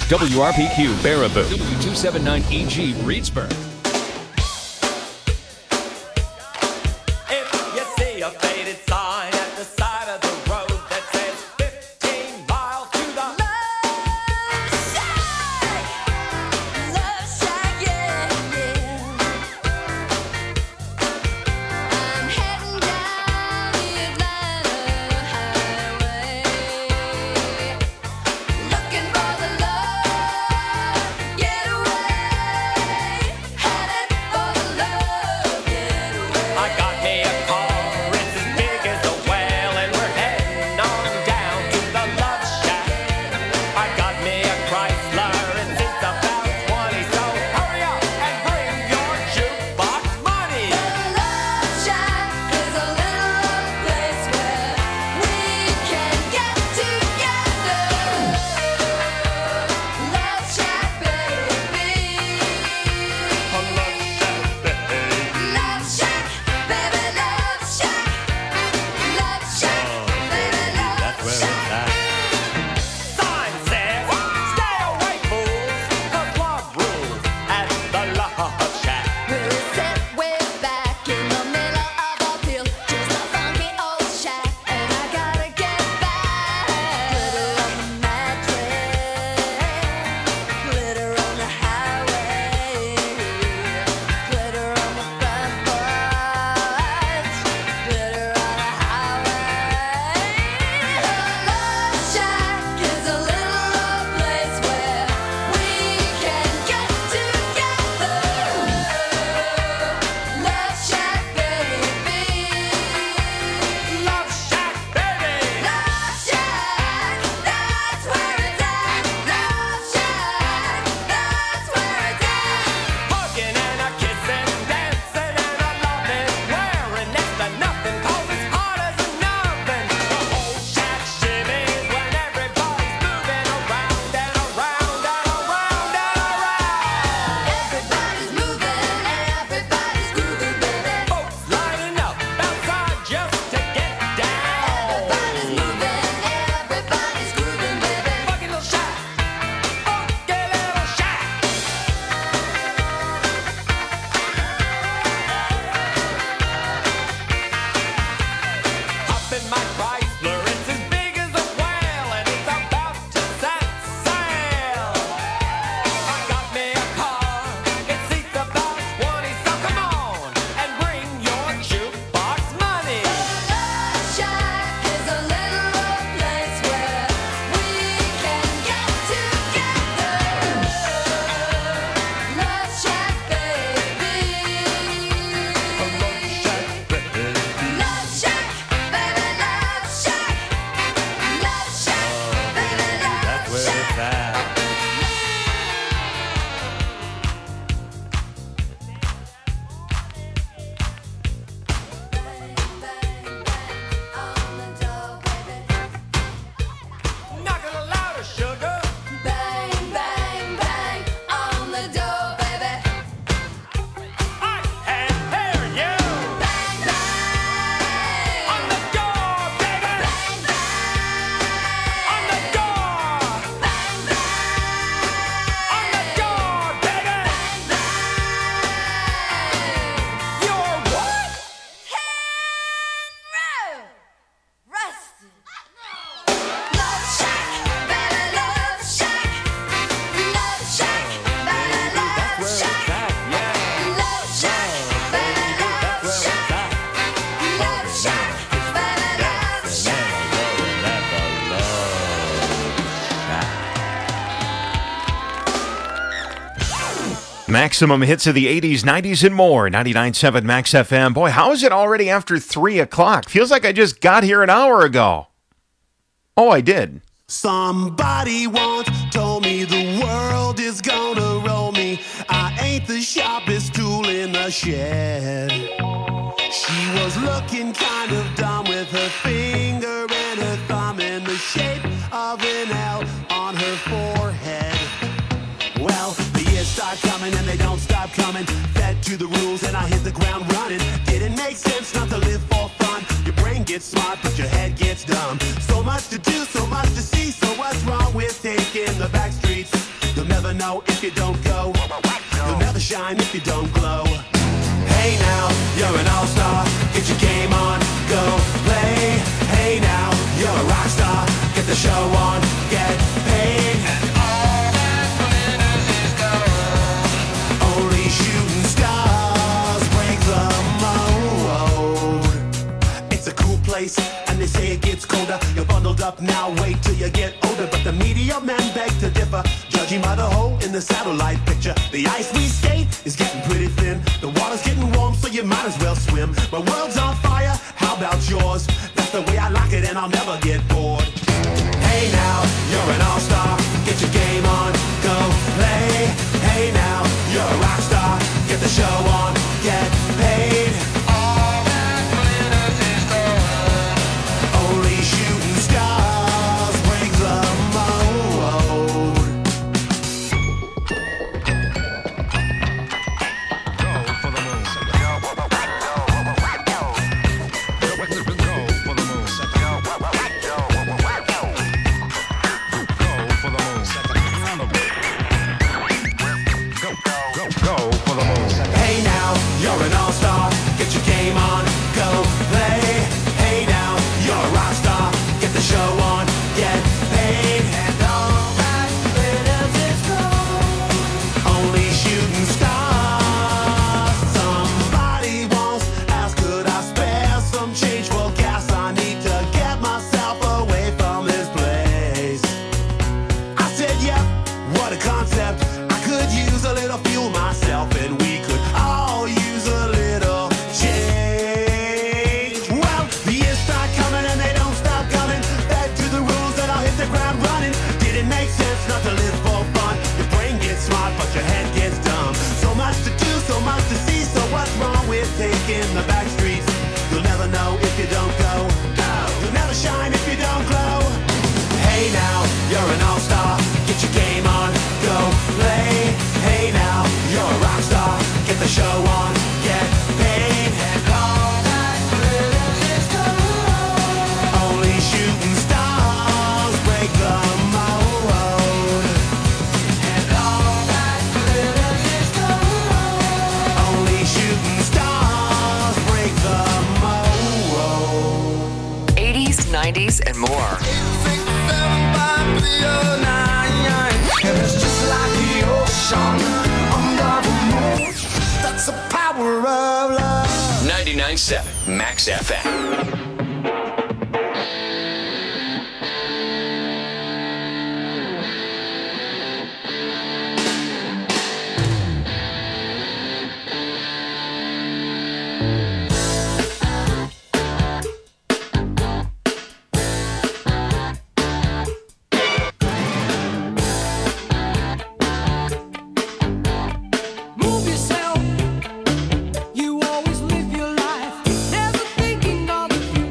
WRPQ Baraboo, W279EG Reedsburg. If you see a faded sign at the side of the road that says 15 miles to the Love Shack, yeah, yeah. I'm heading down the Atlanta highway, looking for the love getaway, headed for the love getaway. I got me a car, it's as big as a whale, and we're heading on down to the Love Shack. I got me a Chrysler, and it's about 20, so hurry up and bring your jukebox money. The Love Shack is a little place where we can get together. Love Shack, baby. Love Shack, baby, Love Shack. Love Shack, baby, Love Shack. Sign says, stay away, fools, 'cause love rules at the Love Shack. We're set way back in the middle of a field, just a funky old shack, and I gotta get back. Glitter on the mattress, glitter on the highway, glitter on the front porch, glitter on the highway. The Love Shack is a little place where we can get together. Love Shack, baby. Love Shack, baby. Love Shack, that's where it's at. Love Shack, that's where it's at. Hugging and a kissing, dancing and a loving, wearing next to nothing 'cause it's hot as an oven. The whole shack shimmies when everybody's moving around and around and around and around. Everybody's moving and everybody's grooving, baby. Folks lining up outside just to get down. Everybody's moving and everybody's grooving, baby. Funky little shack, funky little shack. Hop in my Chrysler, it's as big as a whale, and it's about to set sail. I got me a car, it seats about 20, so come on and bring your jukebox money. Love Shack is a little place where we can get together. Love Shack, baby. Love Shack, baby, Love Shack. Love Shack, baby, Love Shack. Bang, bang, bang on the door, baby. Knock it a louder, sugar. Bang, bang, bang on the door, baby. I can't hear you. Bang, bang On the door, baby. bang, bang On the door. bang, bang On the door, baby. You're what? Rusted. Love Shack, baby, Love Shack. Love Shack, baby, Love Shack. Love Shack, baby, Love Shack. Love Shack, baby, Love Shack. Maximum hits of the 80s, 90s, and more. 99.7 Max FM. Boy, how is it already after 3 o'clock? Feels like I just got here an hour ago. Oh, I did. Somebody once told me the world is gonna roll me. I ain't the sharpest tool in the shed. She was looking kind of dumb with her finger and her thumb in the shape of an L on her forehead. Well, the years start coming and they don't stop coming. Fed to the rules and I hit the ground running. Didn't make sense not to live for fun. Your brain gets smart but your head gets dumb. So much to do, so much to see. So what's wrong with taking the back streets? know if you don't go. You'll never shine if you don't glow. Hey now, you're an all-star. Get your game on, go play. Hey now, you're a rock star. Get the show on, get paid. Only shooting stars break the mold. It's a cool place, and they say it gets colder. You're bundled up now, wait till you get older. But the media men beg to differ, judging by the hole in the satellite picture. The ice we skate is getting pretty thin. The water's getting warm, so you might as well swim. My world's on fire, how about yours? That's the way I like it, and I'll never get bored. Hey now, you're an all-star. Get your game on, go play. Hey now, you're a rock star. Get the show on, get paid. All that glitters is gold. Only shooting stars break the mold. Go for the moon. Go for the moon. Go for the moon. Hey now, you're an all-star. Get your game on, go play. Hey now, you're a rock star. Get the show on, get paid. And all that glitters is gold. Only shooting stars. Somebody once asked, could I spare some change for gas? I need to get myself away from this place. I said, yeah, what a concept. I could use a little fuel myself, and we could all use a little change. Well, the years start coming and they don't stop coming. Back to the rules that I'll hit the ground running. Didn't make sense not to live for fun. Your brain gets smart, but your head gets dumb. So much to do, so much to see. So what's wrong with taking the back streets? You'll never know if you don't go. You'll never shine if you don't glow. Hey now, you're an all-star. Get your game on, go play. Hey now, you're a rock star. Get the show on, get paid. And all that glitters is gold. Only shooting stars break the mold. And all that glitters is gold. Only shooting stars break the mold. 80s, 90s, and more. It's just like the ocean under the moon. That's the power of love. 99.7 Max FM. Move yourself. You always live your life, never thinking of the future.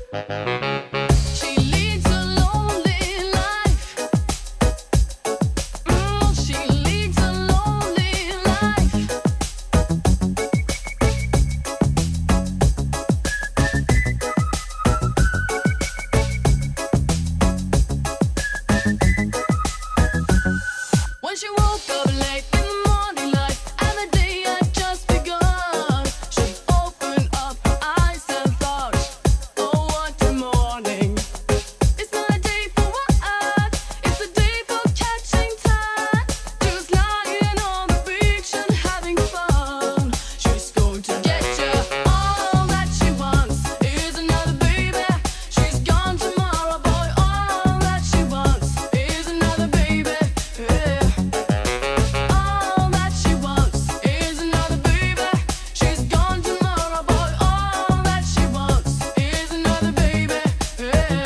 She leads a lonely life. She leads a lonely life. When she woke up late in the morning light and the day had just begun, she opened up her eyes and thought, oh, what a morning. It's not a day for work, it's a day for catching time. Just lying on the beach and having fun. She's going to get you. All that she wants is another baby. She's gone tomorrow, boy. All that she wants is another baby. Yeah. All that she wants is another baby. She's gone tomorrow, boy. All that she wants is another baby. Yeah.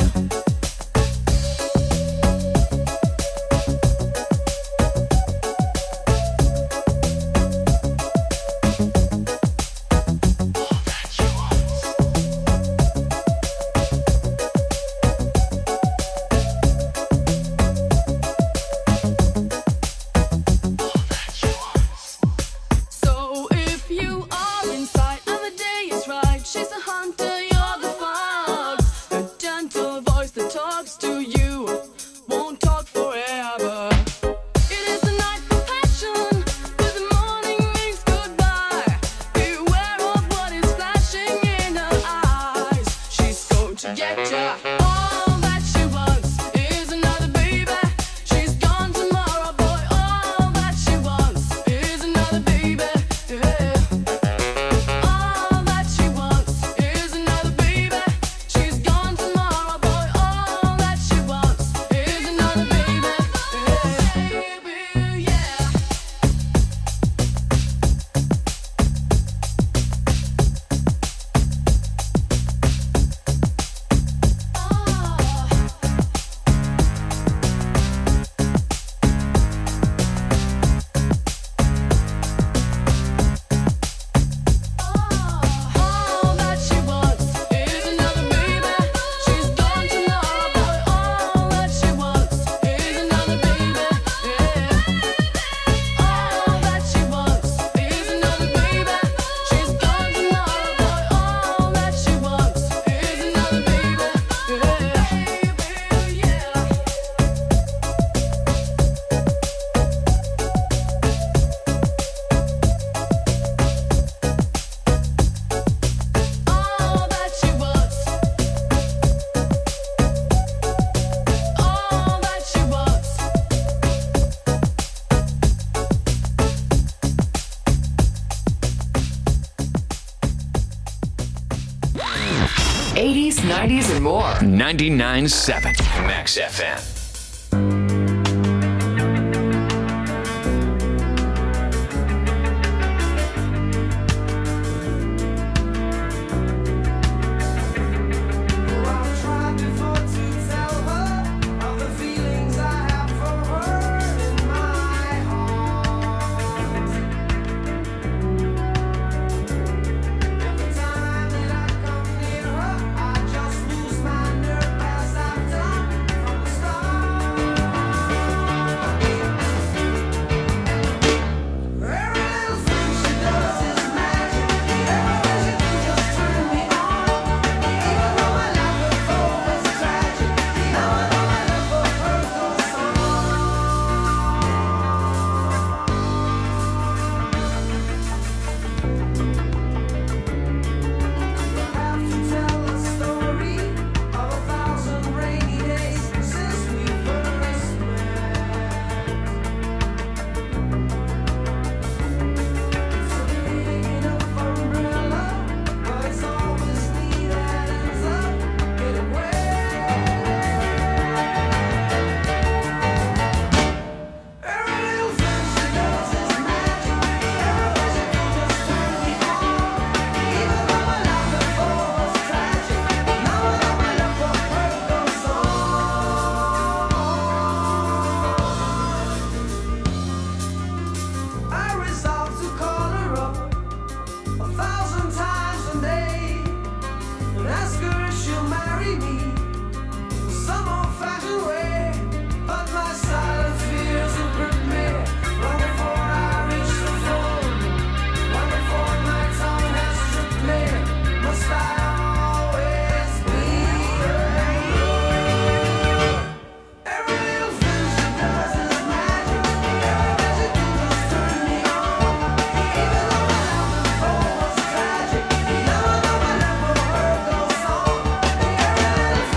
So if you are inside and the day is right, she's a hunter, you're the fox. The gentle voice that talks to you won't talk forever. It is the night for passion, but the morning means goodbye. Beware of what is flashing in her eyes. She's going to get ya. All that she wants is another baby. She's gone tomorrow, boy. All that she wants is another baby. Yeah. All that she wants is another baby. She's gone tomorrow, boy. All that she wants is another baby. Yeah. Yeah. All that she wants is another baby. She's gone tomorrow, boy. All that she wants is another baby. Yeah. All that she wants is another baby. She's gone tomorrow, boy. All that she wants is another baby. Yeah. All that she wants. All that she wants. 80s, 90s, and more. 99.7 Max FM. I've tried before to tell her of the feelings I have for her in my heart. Every time that I come near her, I just lose my nerve as I've done from the start. free me some old-fashioned way, but my silent fears have gripped me long before I reach the phone, long before my tongue has stripped me. Must I always be alone? Every little thing she does is magic. Everything she does just turn me on. Even though my love before was tragic, now I know my love for her goes on. Every little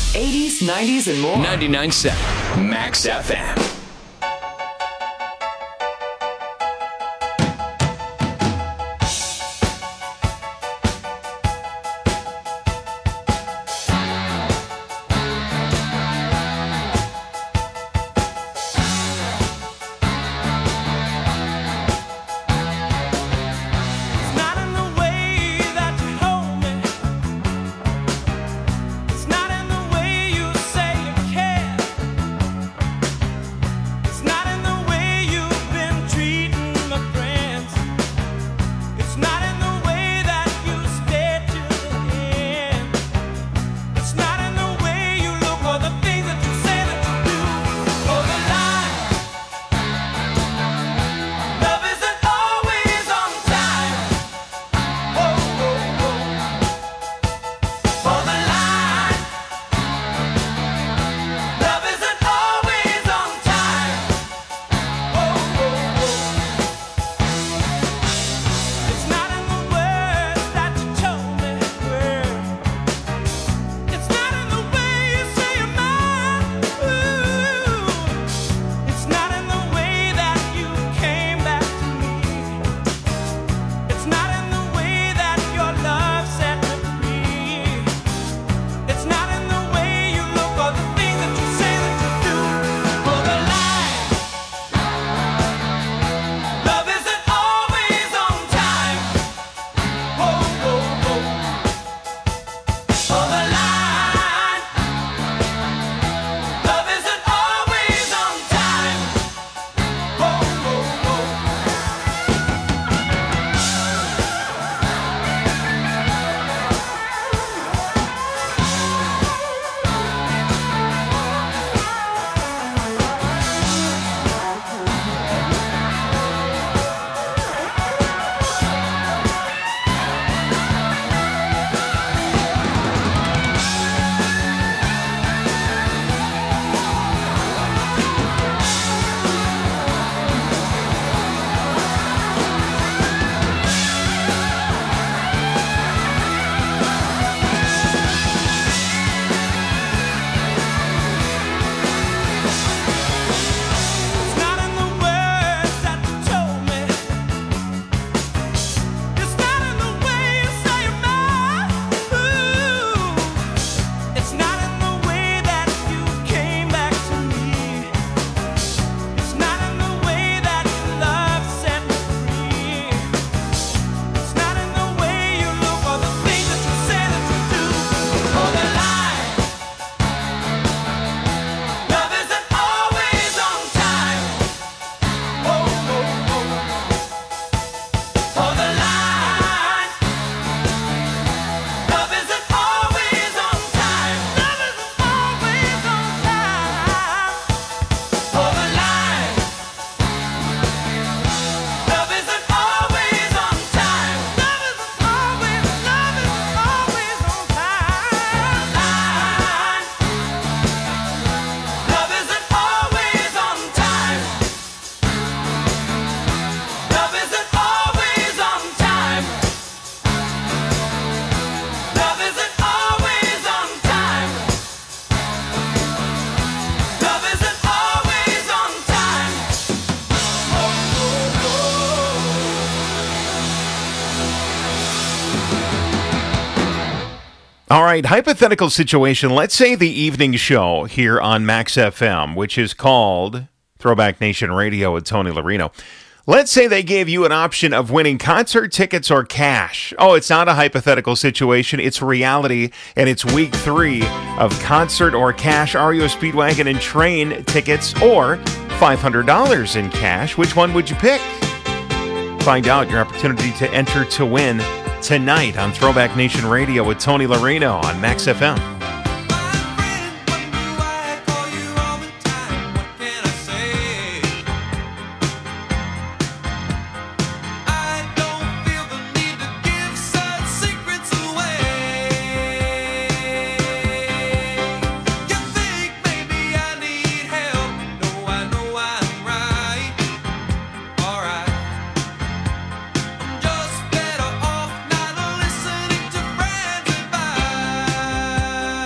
80s, 90s, and more. 99.7 Max FM. It's not in the way that you hold me. It's not in the way you say you care. It's not in the way you've been treating my friends. It's not in the way that you stayed till the end. It's not in the way you look or the things that you say that you do. For the line, love isn't always on time. Oh, oh, oh. For the line, love isn't always on time. Oh, oh, oh. It's not in the words that you told me were. It's not in the way you say you're mine. Ooh. It's not in the way that you came back to me. It's not in the way that your love set me free. It's not in the way you look or the things that you say that you do. For the line, love isn't always on time. Oh, oh, oh. For the line, love isn't always on time. Oh, oh, oh. It's not in the words that you told me. It's not in the way you say you're mine. Ooh. It's not in the way that you came back to me. It's not in the way that your love set me free. It's not in the way you look or the things that you say that you do. For the line, love isn't always on time. Oh, oh, oh. For the line, love isn't always on time. Love isn't always on time. For the line, love isn't always on time. Love isn't always on time. Line, love isn't always on time. Love isn't always on time. Love isn't always on time. Love isn't always on time. All right, hypothetical situation. Let's say the evening show here on Max FM, which is called Throwback Nation Radio with Tony Larino. Let's say they gave you an option of winning concert tickets or cash. Oh, it's not a hypothetical situation. It's reality, and it's week 3 of concert or cash, REO Speedwagon and Train tickets, or $500 in cash. Which one would you pick? Find out your opportunity to enter to win tonight on Throwback Nation Radio with Tony Larino on Max FM. My friend, what do I call you all the time? What can I say? I don't feel the need to give such secrets away. You think maybe I need help? No, I know I'm right. Alright. I'm just better off not listening to friends advice.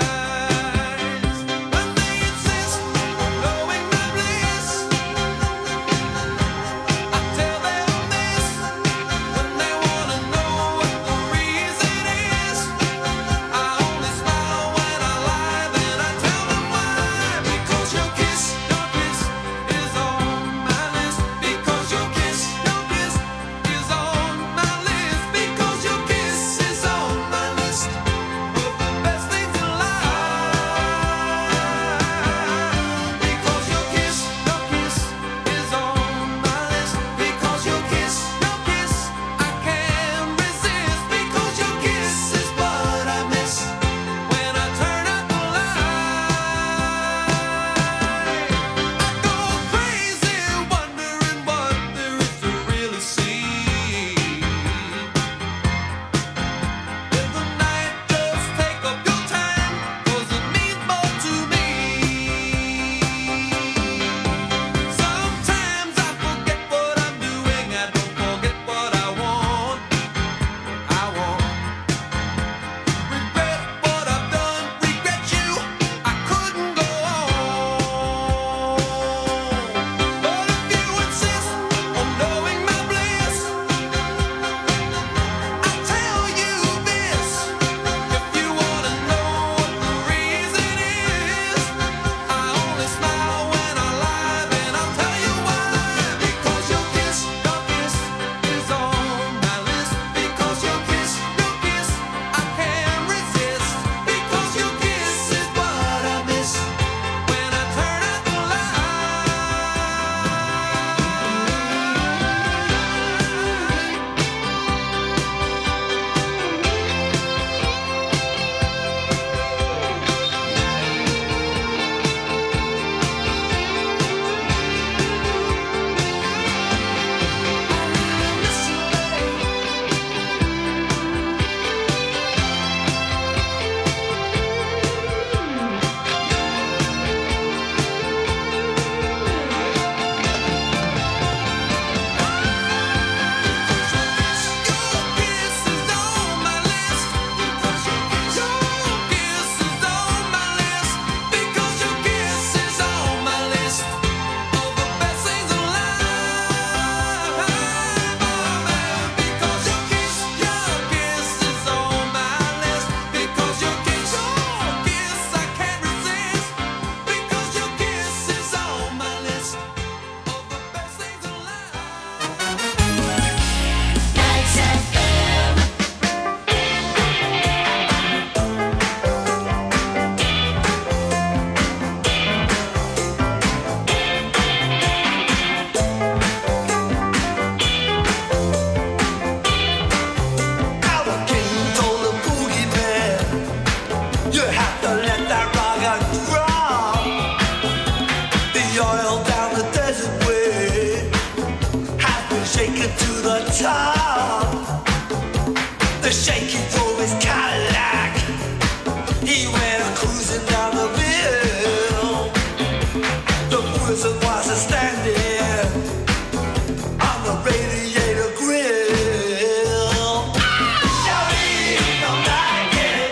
He went cruising down the bill. The wizard was standing on the radiator grill. Shawty don't like it.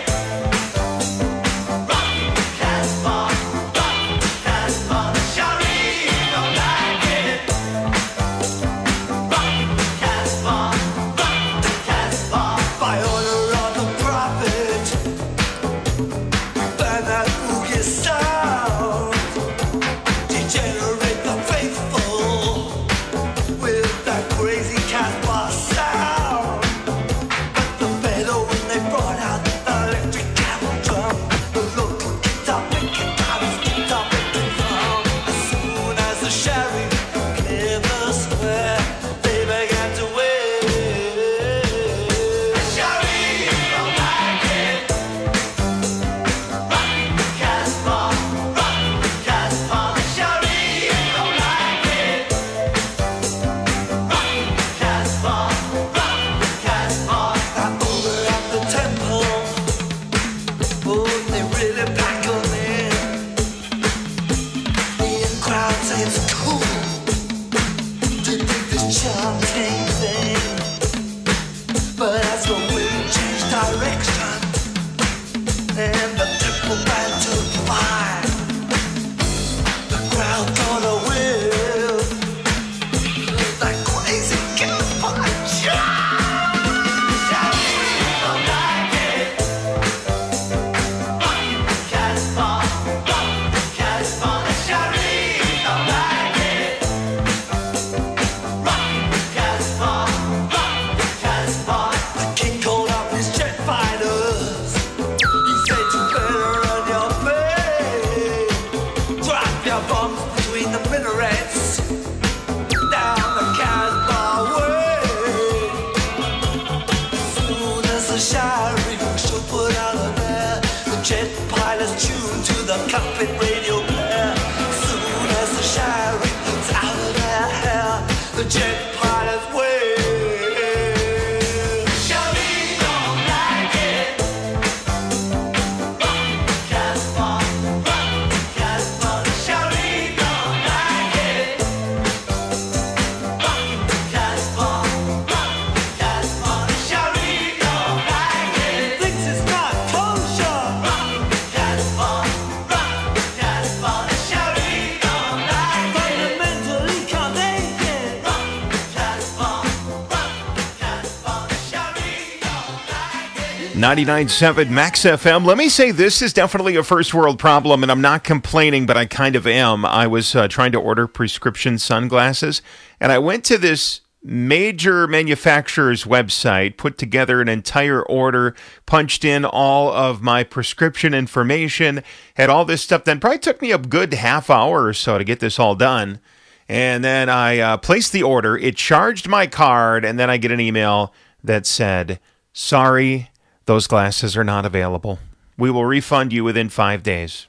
Rock Casbah, Shawty don't like it. Rock Casbah, by order of the prophet. Burn that boogie sound. Degenerate the faithful with that crazy Casbah sound. But the better when they brought out the electric camel drum. The local guitar picking guitars making drum. As soon as the sheriff cleared the square, they began to wave. Sheriff don't like it. Rock Casbah, the sheriff don't like it. Rock Casbah. Over at the temple, oh, they really pack 'em in. The in-crowd say it's cool to do this chanting thing. But as the wind changed direction and the temple band took fire, the crowd got a whiff that crazy Casbah chant. Shawty don't like it. Rock Casbah, the shawty don't like it. Rock Casbah, the king called up his jet fighters. He said you better run your play. Drop your bombs between the minarets. Down the Casbah way. Soon as the sheriff should put out of there, the jet pilots tuned to the cockpit radio player. Soon as the sheriff's out of their hair, the jet pilots wave. Shawty don't like it. Rock Casbah, the shawty don't like it. Rock Casbah, the shawty don't like it. Thinks it's not kosher. Rock Casbah, the shawty don't like it. Fundamentally can't take it. Rock Casbah, the shawty don't like it. 99.7 Max FM. Let me say this is definitely a first world problem, and I'm not complaining, but I kind of am. I was trying to order prescription sunglasses, and I went to this major manufacturer's website, put together an entire order, punched in all of my prescription information, had all this stuff. Then probably took me a good half hour or so to get this all done. And then I placed the order. It charged my card, and then I get an email that said, "Sorry, those glasses are not available. We will refund you within 5 days."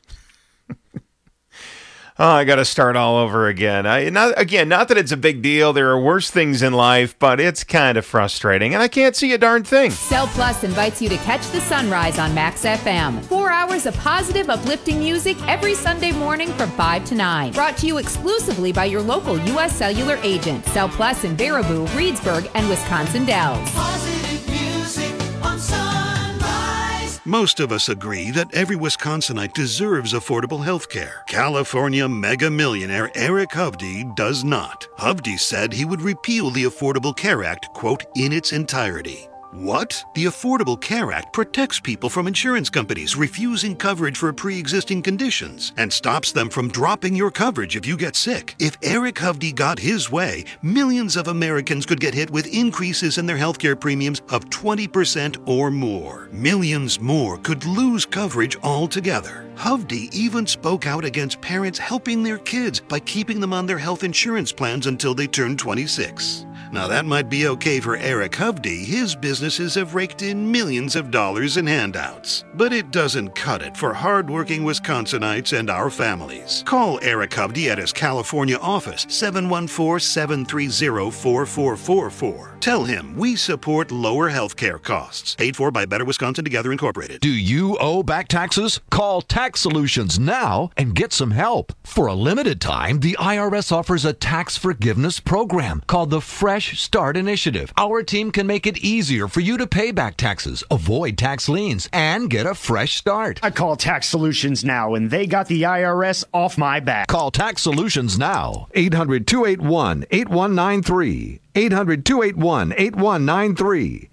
Oh, I got to start all over again. Not that it's a big deal. There are worse things in life, but it's kind of frustrating, and I can't see a darn thing. Cell Plus invites you to catch the sunrise on Max FM. 4 hours of positive, uplifting music every Sunday morning from 5 to 9. Brought to you exclusively by your local U.S. Cellular agent. Cell Plus in Baraboo, Reedsburg, and Wisconsin Dells. Positive music on Sunrise. Most of us agree that every Wisconsinite deserves affordable health care. California mega millionaire Eric Hovde does not. Hovde said he would repeal the Affordable Care Act, quote, in its entirety. What? The Affordable Care Act protects people from insurance companies refusing coverage for pre-existing conditions and stops them from dropping your coverage if you get sick. If Eric Hovde got his way, millions of Americans could get hit with increases in their healthcare premiums of 20% or more. Millions more could lose coverage altogether. Hovde even spoke out against parents helping their kids by keeping them on their health insurance plans until they turn 26. Now that might be okay for Eric Hovde. His businesses have raked in millions of dollars in handouts. But it doesn't cut it for hardworking Wisconsinites and our families. Call Eric Hovde at his California office, 714-730-4444. Tell him we support lower healthcare costs. Paid for by Better Wisconsin Together Incorporated. Do you owe back taxes? Call Tax Solutions now and get some help. For a limited time, the IRS offers a tax forgiveness program called the Fresh Start Initiative. Our team can make it easier for you to pay back taxes, avoid tax liens, and get a fresh start. I call Tax Solutions now, and they got the IRS off my back. Call Tax Solutions now. 800-281-8193. 800-281-8193.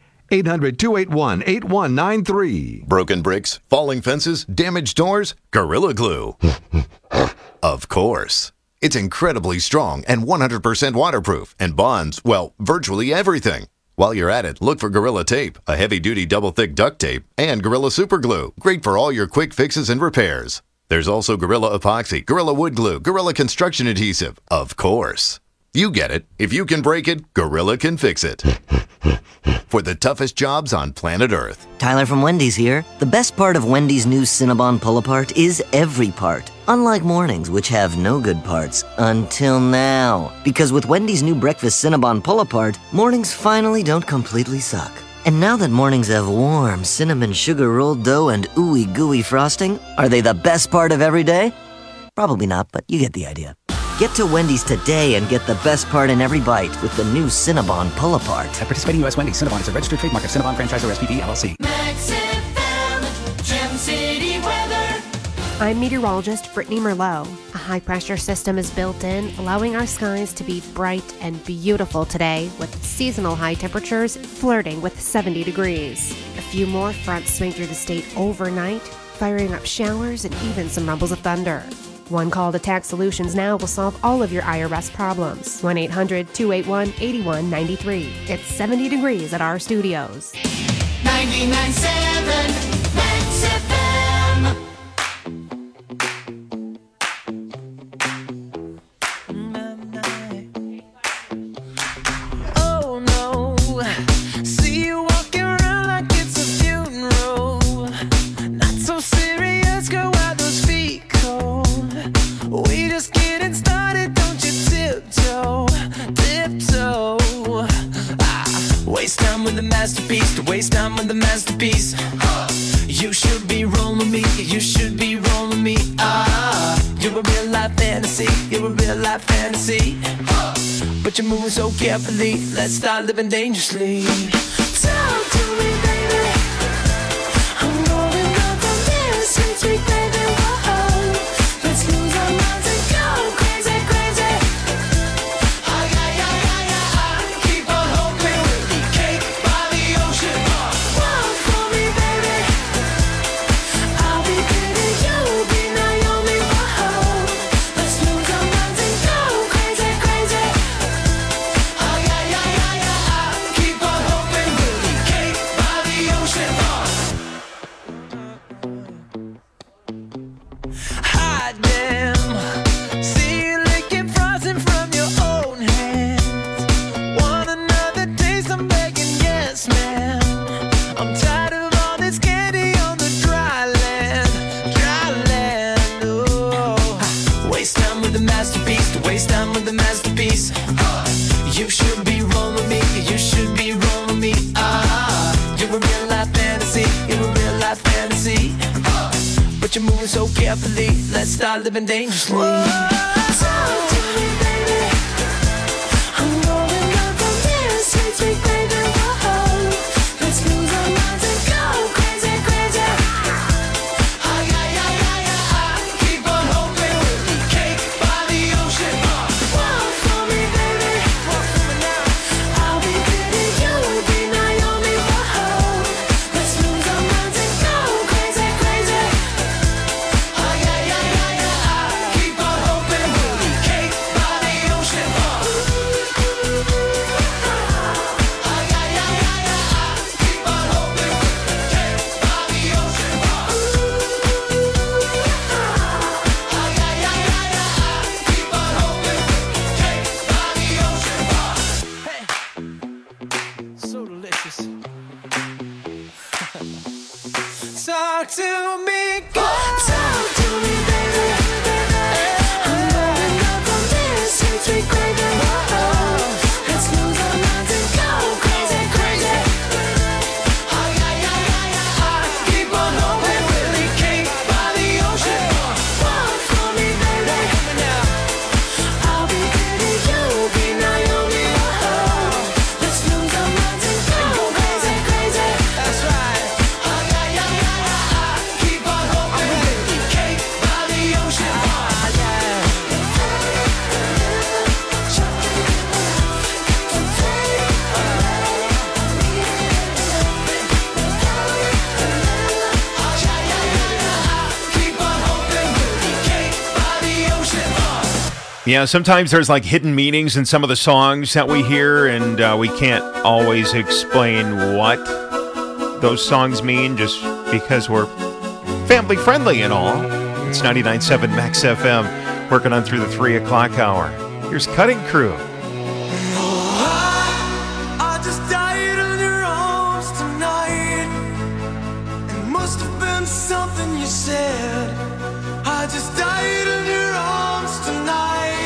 800-281-8193. Broken bricks, falling fences, damaged doors, Gorilla Glue. Of course. It's incredibly strong and 100% waterproof and bonds, well, virtually everything. While you're at it, look for Gorilla Tape, a heavy-duty double-thick duct tape, and Gorilla Super Glue, great for all your quick fixes and repairs. There's also Gorilla Epoxy, Gorilla Wood Glue, Gorilla Construction Adhesive. Of course. You get it. If you can break it, Gorilla can fix it. For the toughest jobs on planet Earth. Tyler from Wendy's here. The best part of Wendy's new Cinnabon Pull-Apart is every part. Unlike mornings, which have no good parts. Until now. Because with Wendy's new breakfast Cinnabon Pull-Apart, mornings finally don't completely suck. And now that mornings have warm cinnamon sugar rolled dough and ooey gooey frosting, are they the best part of every day? Probably not, but you get the idea. Get to Wendy's today and get the best part in every bite with the new Cinnabon Pull-Apart. At participating U.S. Wendy's, Cinnabon is a registered trademark of Cinnabon Franchisor SPP LLC. Max FM, Gem City weather. I'm meteorologist Brittany Merlot. A high-pressure system is built in, allowing our skies to be bright and beautiful today, with seasonal high temperatures flirting with 70 degrees. A few more fronts swing through the state overnight, firing up showers and even some rumbles of thunder. One call to Tax Solutions now will solve all of your IRS problems. 1-800-281-8193. It's 70 degrees at our studios. 99.7 Max FM. Oh no, see you walking around like it's a funeral. Not so serious, girl, why those feet cold? We just getting started, don't you tiptoe, tiptoe. Waste time with the masterpiece, to waste time with the masterpiece. You should be rolling me, you should be rolling me. You're a real life fantasy, you're a real life fantasy. But you're moving so carefully, let's start living dangerously. Talk to me, baby. I'm going up from this sweet, sweet baby. Whoa. Let's lose our minds and go crazy, crazy. Ay, ay, ay, ay, ay. Keep on hoping we'll be cake by the ocean. Walk for me, baby. I'll be pretty, you'll be Naomi. Whoa. Let's lose our minds and go crazy, crazy. Ay, ay, ay, ay, ay. Keep on hoping we'll be cake by the ocean. Hot damn. See you licking frozen from your own hands. Want another taste? I'm begging, yes, ma'am. I'm tired of all this candy on the dry land, dry land. Oh, waste time with the masterpiece, to waste time with the masterpiece. You should be rolling me, you should be rolling me. You're a real life fantasy, you're a real life fantasy. But you're moving so carefully, let's start living dangerously. Talk to me, baby. I'm going up from this sweet, sweet baby. Whoa. Let's lose our minds and go crazy, crazy. Ay, ay, ay, ay, ay. Keep on hoping we'll be cake by the ocean. Walk for me, baby. Walk for me now. I'll be pretty, you'll be Naomi. Whoa. Let's lose our minds and go crazy, crazy. Ay, ay, ay, ay, ay. Keep on hoping we'll be cake by the ocean. Ay, Yeah, sometimes there's like hidden meanings in some of the songs that we hear, and we can't always explain what those songs mean just because we're family friendly and all. It's 99.7 Max FM, working on through the 3 o'clock hour. Here's Cutting Crew. I just died in your arms tonight. It must have been something you said. I just died in your arms tonight.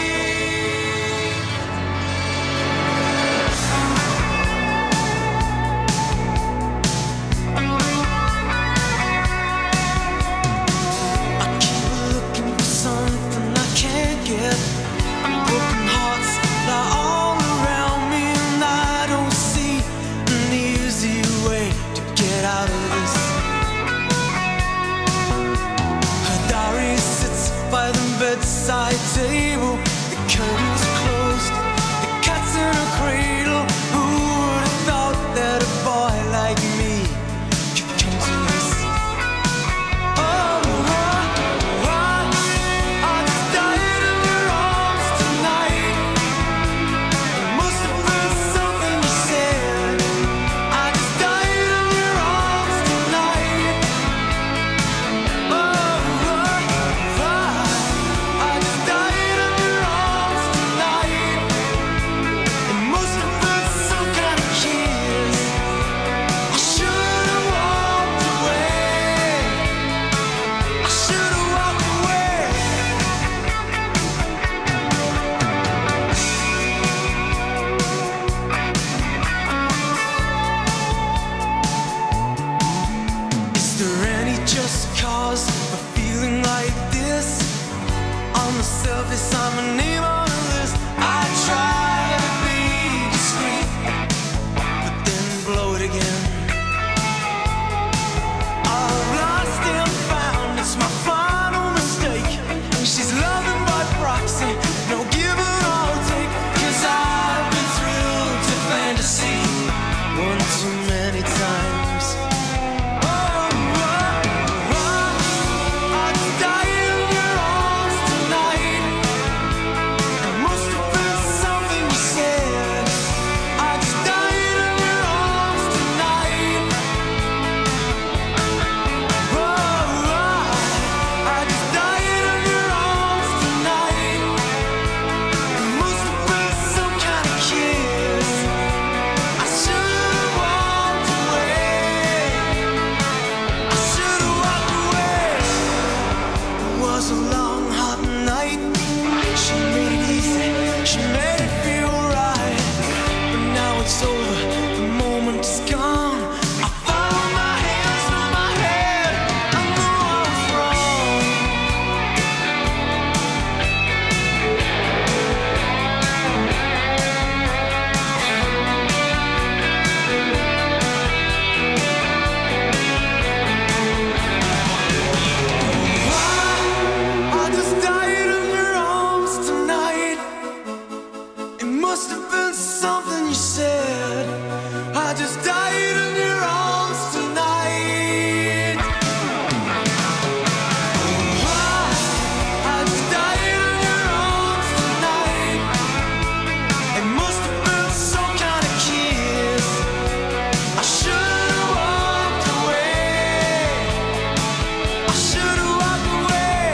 I keep looking for something I can't get. Broken hearts lie all around me, and I don't see an easy way to get out of this. Her diary sits by the bedside table. The curtains are closed, the cat's in a cradle. Who would have thought that a boy like me could come to this? Oh, I just died in your arms tonight. It must have been something you said. I just died in your arms tonight. Oh, I just died in your arms tonight. It must have been some kind of kiss. I should have walked away. I should have walked away. Is there any just cause for feeling like this? On the surface, I'm a name on a list. I try to be discreet, but then blow it again. I've lost and found, it's my final mistake. She's loving by proxy, no give or take. 'Cause I've been thrilled to fantasy one too many times. I just died in your arms tonight. It must have been something you said. I just died in your arms tonight. I just died in your arms tonight. It must have been some kind of kiss. I should have walked away. I should have walked away. It was a long, hot night. She made it easy. She made it feel right. But now it's over. The moment is gone. I found my hands on my head. I know I was wrong. I just died in your arms tonight. It must have been something you said. I just died in your arms tonight. I just died in your arms tonight. It must have been some kind of kiss. I should have walked away. I should have walked away.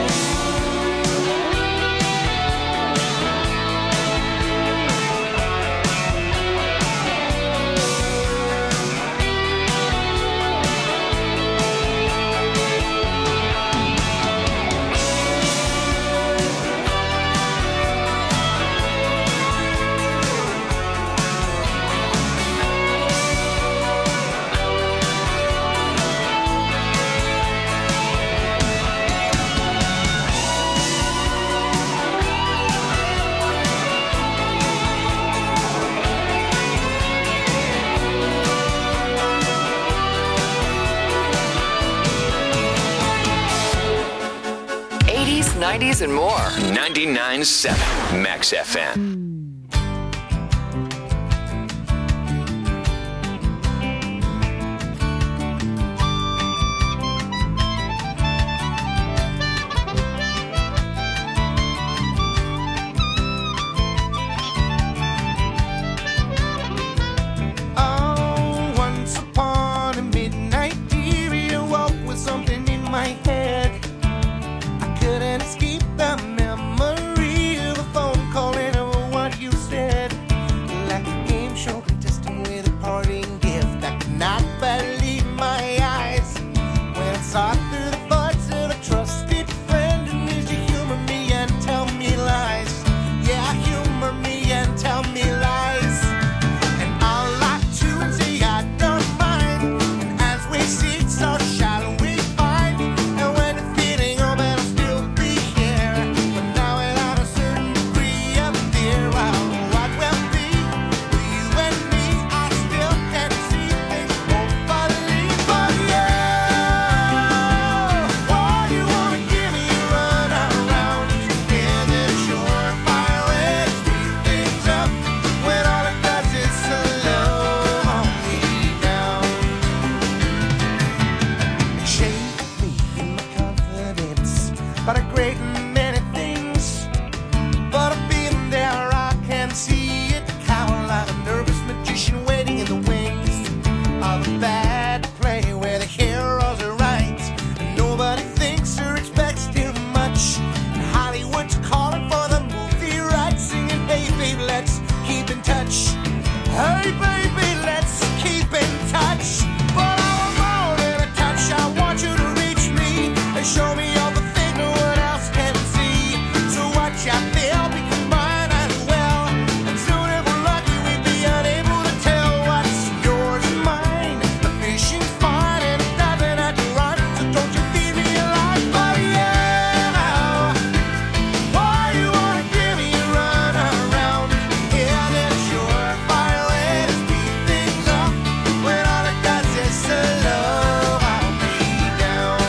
'80s, '90s, and more. 99.7 Max FM. but a great many things. But being there, I can see it, cower like a nervous magician waiting in the wings of a bad play where the heroes are right and nobody thinks or expects too much. And Hollywood's calling for the movie rights, singing, hey baby, let's keep in touch. Hey baby, let's keep in touch. But I want more than a touch. I want you to reach me and show me all the things no one else can see. So watch out there, because mine as well. And soon if we're lucky, we'd be unable to tell what's yours and mine. The fishing's fine and it doesn't have to run, so don't you feed me a lie, buddy. Yeah, why you wanna give me a run around? Yeah, that's your fire way to speed things up. When all it does is slow, I'll be down.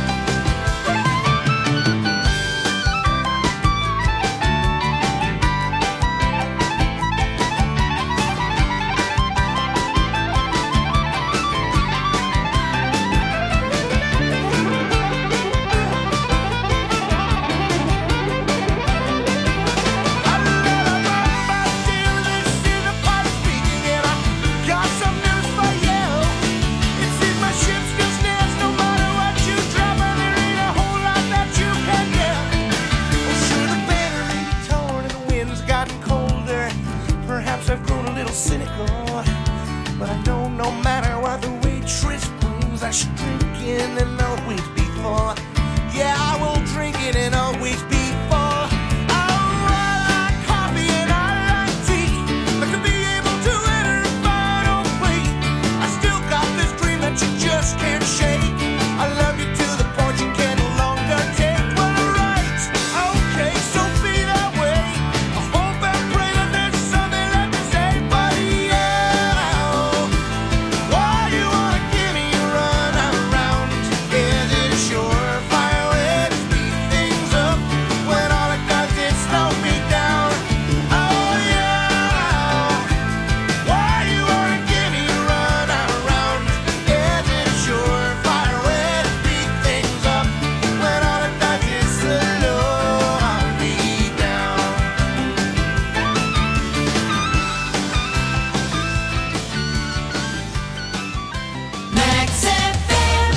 Got some news for you. It seems my ship's good stands no matter what you drop, and there ain't a whole lot that you can get. Well, sure, the banner may be torn and the wind's gotten colder. Perhaps I've grown a little cynical, but I know no matter what the waitress brings, I should drink in and always be full. Yeah, I will drink it and always be full. I like coffee and I like tea, but to be able to enter a final plea, I still got this dream that you just can't shake. I love you to the point you can no longer take. Well, alright, okay, so be that way. I hope and pray that there's something left to say, but yeah, why you wanna give me a run around? Is it a surefire way to speed things up when all it does is slow me down? Oh yeah, why you wanna give me a run around? Is it a surefire way to speed things up when all it does is slow me down? Max FM.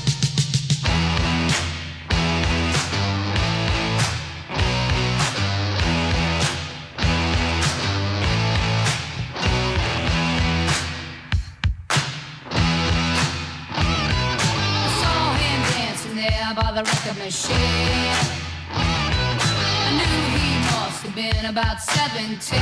I saw him dancing there by the record machine. I knew he must have been about 17.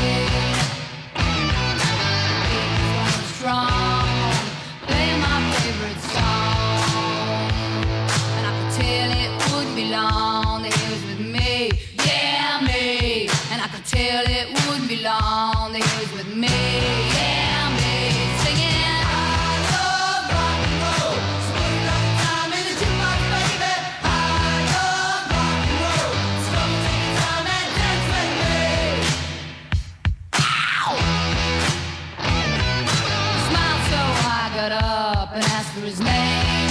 He was strong, playing my favorite song, and I could tell it wouldn't be long that he was with me, yeah me. And I could tell it wouldn't be long that he was with me, yeah me. Singing, I love rock and roll. Spend up time in the jukebox, baby. I love rock and roll. So come take your time and dance with me. Ow! He smiled so I got up and asked for his name.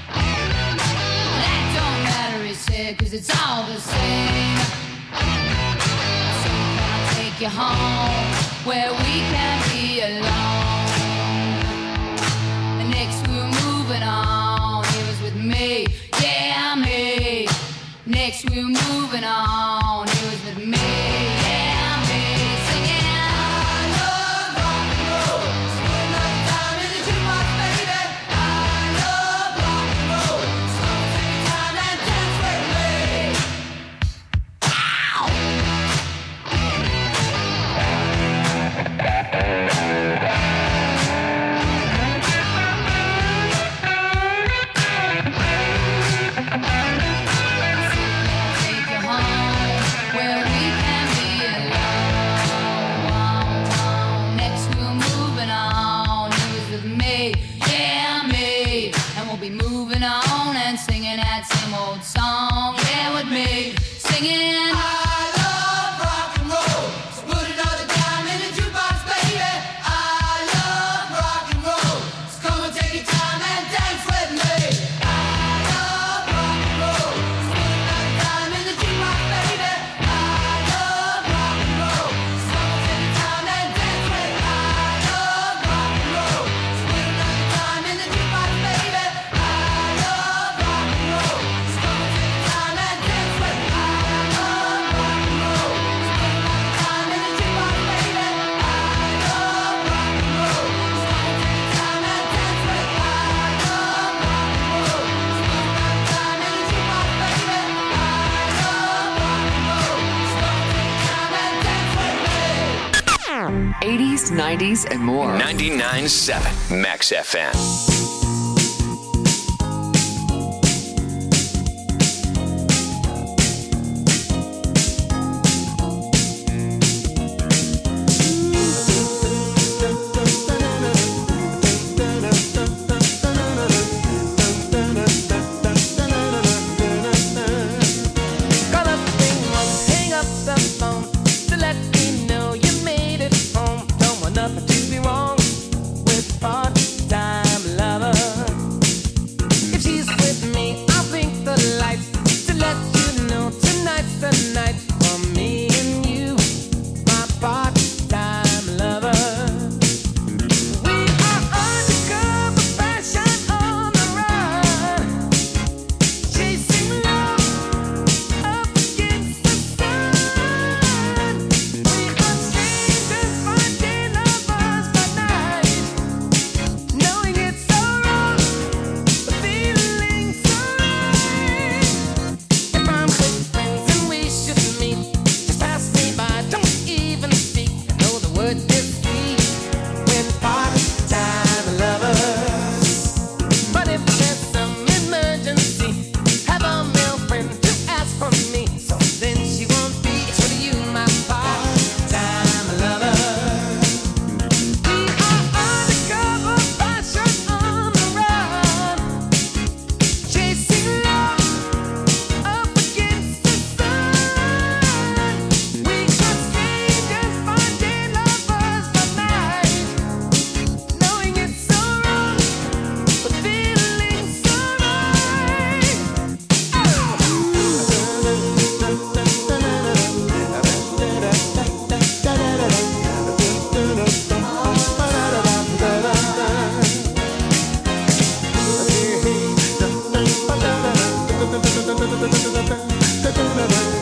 That don't matter, he said, 'cause it's all the same. So can I take you home where we can be alone? And next we were moving on. He was with me, yeah me. Next we were moving on. He was with me, yeah me. Singing, I love rock and roll. Spend up time in the jukebox, baby. I love rock and roll. So take your time and dance with me. Ow! Take you home where we can be 80s, 90s, and more. 99.7 Max FM. Call up the ring, hang up the phone to let me know you made it home. Don't want nothing to be wrong with part-time lover. If she's with me, I'll blink the lights to let you know tonight's the night for me and you, my part-time lover. We are undercover fashion on the run, chasing love up against the sun. We are strangers finding lovers by night, knowing it's so wrong, but feeling so right. If I'm with friends and we should meet, just pass me by, don't even speak. I know the word is sweet when part-time lovers. But if there's some emergency, have a male friend to ask for me, so then she won't be true to you, my part-time lover. We are undercover fashion on the run, chasing love up against the sun. We are strangers finding lovers by night, knowing it's so wrong, but feeling so right.